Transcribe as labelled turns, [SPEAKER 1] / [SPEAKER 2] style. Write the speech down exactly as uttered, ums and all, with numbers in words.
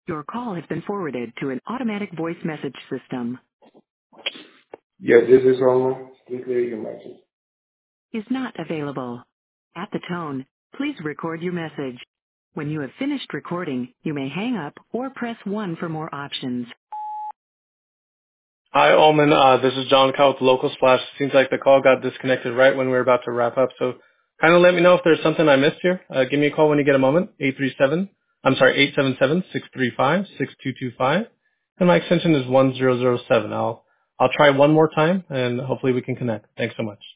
[SPEAKER 1] Your call has been forwarded to an automatic voice message system.
[SPEAKER 2] Yes, this is Roman. Please leave your message.
[SPEAKER 1] Is not available. At the tone, please record your message. When you have finished recording, you may hang up or press one for more options.
[SPEAKER 3] Hi, Allman. Uh, this is John Cow with Local Splash. Seems like the call got disconnected right when we were about to wrap up. So kind of let me know if there's something I missed here. Uh, give me a call when you get a moment. eight three seven, I'm sorry, eight seven seven, six three five, six two two five. And my extension is one zero zero seven. I'll, I'll try one more time and hopefully we can connect. Thanks so much.